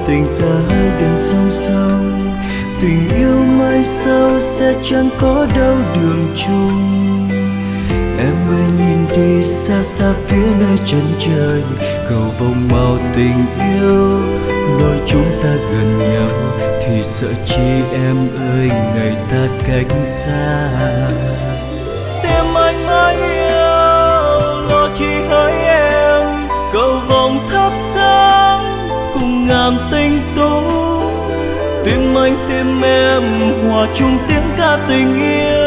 tình ta đừng song song, tình yêu mai sau sẽ chẳng có đâu đường chung. Em ơi nhìn đi xa xa phía nơi chân trời, cầu vồng màu tình yêu nói chúng ta gần nhau, thì sợ chi em ơi ngày ta cách xa. Tim anh mãi yêu lo chi hỡi em, cầu vồng thắp sáng cùng ngàn tinh tú. Tim anh tim em hòa chung tiếng ca tình yêu,